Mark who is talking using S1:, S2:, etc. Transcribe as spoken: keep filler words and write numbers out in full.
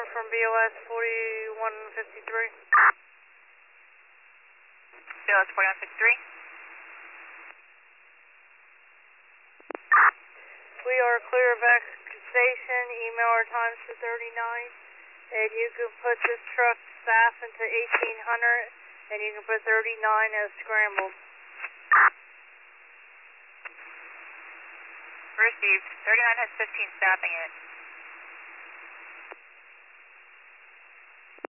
S1: from B O S forty-one fifty-three.
S2: B O S forty-one fifty-three.
S1: We are clear of excavation. Email our times to thirty-nine. And you can put this truck staff into eighteen hundred. And you can put thirty-nine as scrambled.
S2: Received. thirty-nine has fifteen staffing in it.